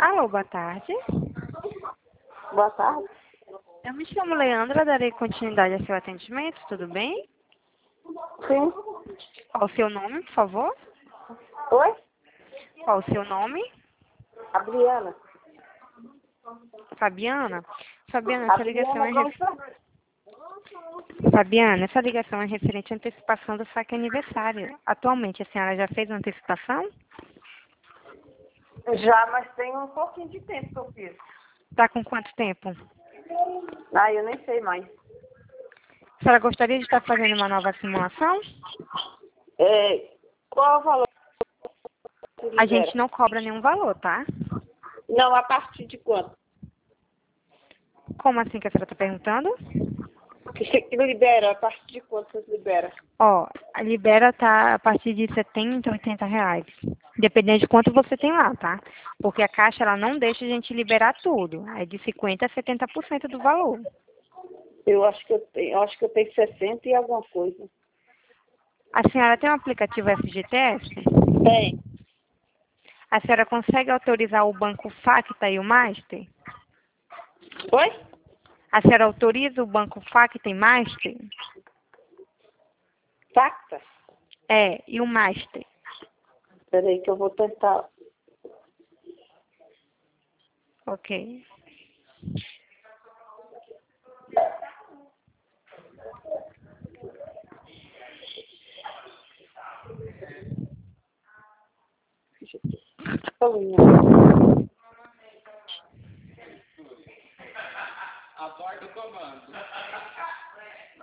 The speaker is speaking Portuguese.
Alô, boa tarde. Boa tarde. Eu me chamo Leandra, darei continuidade ao seu atendimento, tudo bem? Sim. Qual o seu nome, por favor? Oi? Qual o seu nome? Adriana. Fabiana? Fabiana, essa ligação Adriana é Fabiana, essa ligação é referente à antecipação do saque aniversário. Atualmente, a senhora já fez uma antecipação? Já, mas tem um pouquinho de tempo que eu fiz. Tá com quanto tempo? Ah, eu nem sei mais. A senhora gostaria de estar fazendo uma nova simulação? Qual é o valor que A libera? gente não cobra nenhum valor, tá? Não, a partir de quanto? Como assim que a senhora está perguntando? Que libera, a partir de quanto você libera? Ó, a libera tá a partir de 70, 80 reais. Dependendo de quanto você tem lá, tá? Porque a caixa, ela não deixa a gente liberar tudo. É de 50 a 70% do valor. Eu acho que eu tenho 60 e alguma coisa. A senhora tem um aplicativo FGTS? Tem. A senhora consegue autorizar o banco Facta e o Master? Oi? A senhora autoriza o banco Facta e Master? Facta? É, e o Master? Peraí que eu vou tentar. Ok. Aborda o comando.